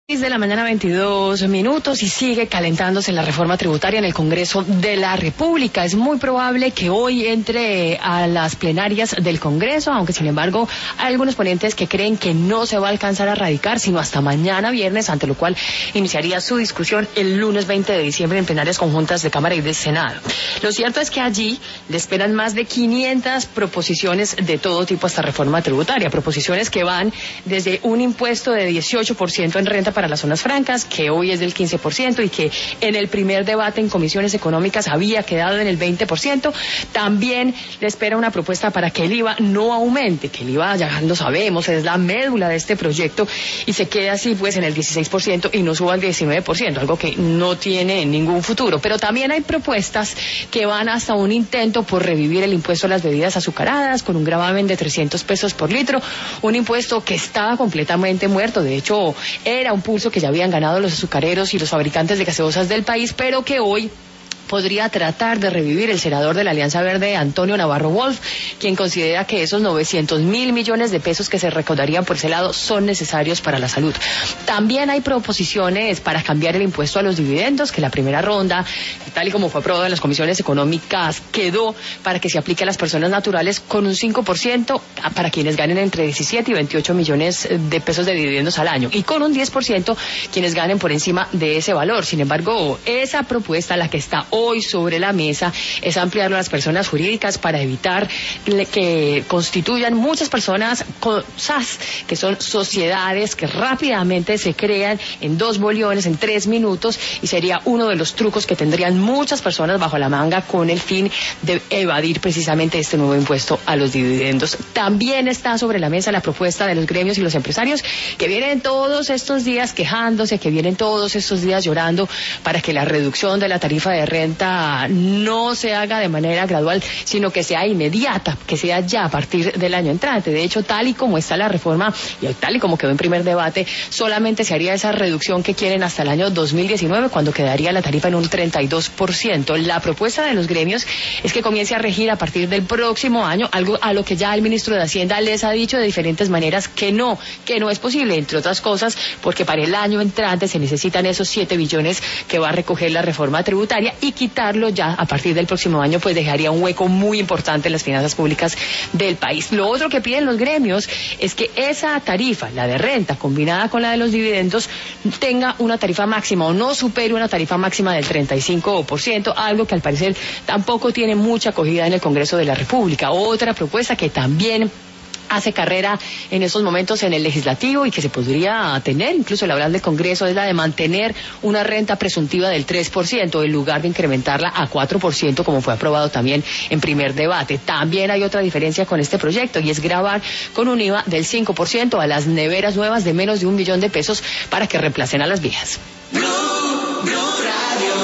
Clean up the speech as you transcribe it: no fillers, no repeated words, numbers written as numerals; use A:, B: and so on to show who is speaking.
A: 6 de la mañana, 22 minutos, y sigue calentándose la reforma tributaria en el Congreso de la República. Es muy probable que hoy entre a las plenarias del Congreso, aunque sin embargo hay algunos ponentes que creen que no se va a alcanzar a radicar sino hasta mañana viernes, ante lo cual iniciaría su discusión el lunes 20 de diciembre en plenarias conjuntas de Cámara y de Senado. Lo cierto es que allí le esperan más de 500 proposiciones de todo tipo a esta reforma tributaria, proposiciones que van desde un impuesto de 18% en renta para las zonas francas, que hoy es del 15% y que en el primer debate en comisiones económicas había quedado en el 20%. También le espera una propuesta para que el IVA no aumente, que el IVA, ya lo sabemos, es la médula de este proyecto, y se quede así pues en el 16% y no suba al 19%, algo que no tiene ningún futuro. Pero también hay propuestas que van hasta un intento por revivir el impuesto a las bebidas azucaradas con un gravamen de 300 pesos por litro, un impuesto que estaba completamente muerto. De hecho, era un pulso que ya habían ganado los azucareros y los fabricantes de gaseosas del país, pero que hoy podría tratar de revivir el senador de la Alianza Verde, Antonio Navarro Wolf, quien considera que esos 900.000 millones de pesos que se recaudarían por ese lado son necesarios para la salud. También hay proposiciones para cambiar el impuesto a los dividendos, que la primera ronda, tal y como fue aprobado en las comisiones económicas, quedó para que se aplique a las personas naturales con un 5% para quienes ganen entre 17 y 28 millones de pesos de dividendos al año, y con un 10% quienes ganen por encima de ese valor. Sin embargo, esa propuesta, la que está hoy sobre la mesa, es ampliarlo a las personas jurídicas para evitar que constituyan muchas personas cosas que son sociedades que rápidamente se crean en 2 boliones, en 3 minutos, y sería uno de los trucos que tendrían muchas personas bajo la manga con el fin de evadir precisamente este nuevo impuesto a los dividendos. También está sobre la mesa la propuesta de los gremios y los empresarios, que vienen todos estos días quejándose, que vienen todos estos días llorando para que la reducción de la tarifa de renta no se haga de manera gradual, sino que sea inmediata, que sea ya a partir del año entrante. De hecho, tal y como está la reforma y tal y como quedó en primer debate, solamente se haría esa reducción que quieren hasta el año 2019, cuando quedaría la tarifa en un 32%. La propuesta de los gremios es que comience a regir a partir del próximo año, algo a lo que ya el ministro de Hacienda les ha dicho de diferentes maneras que no es posible, entre otras cosas porque para el año entrante se necesitan esos 7 billones que va a recoger la reforma tributaria, y quitarlo ya a partir del próximo año pues dejaría un hueco muy importante en las finanzas públicas del país. Lo otro que piden los gremios es que esa tarifa, la de renta combinada con la de los dividendos, tenga una tarifa máxima o no supere una tarifa máxima del 35%, algo que al parecer tampoco tiene mucha acogida en el Congreso de la República. Otra propuesta que también hace carrera en esos momentos en el legislativo y que se podría tener incluso el hablar del Congreso es la de mantener una renta presuntiva del 3% en lugar de incrementarla a 4%, como fue aprobado también en primer debate. También hay otra diferencia con este proyecto, y es gravar con un IVA del 5% a las neveras nuevas de menos de 1 millón de pesos para que reemplacen a las viejas.